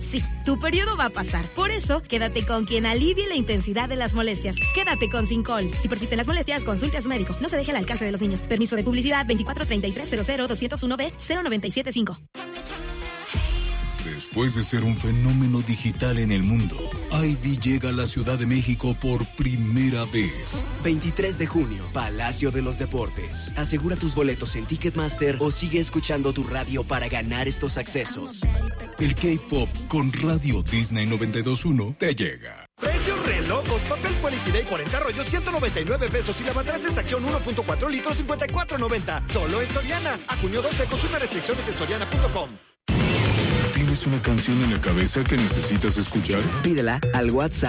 Sí, tu periodo va a pasar. Por eso, quédate con quien alivie la intensidad de las molestias. Quédate con Sincol. Si persisten las molestias, consulte a su médico. No se deje al alcance de los niños. Permiso de publicidad 2433000201B0975. Después de ser un fenómeno digital en el mundo, Ivy llega a la Ciudad de México por primera vez. 23 de junio, Palacio de los Deportes. Asegura tus boletos en Ticketmaster o sigue escuchando tu radio para ganar estos accesos. El K-Pop con Radio Disney 92.1 te llega. Precios re locos. Papel Quality Day 40 rollos, 199 pesos. Y lavatrastes acción 1.4 litros, 54.90. Solo en Soriana. A junio 12, consulta restricciones en soriana.com. ¿Tienes una canción en la cabeza que necesitas escuchar? Pídela al WhatsApp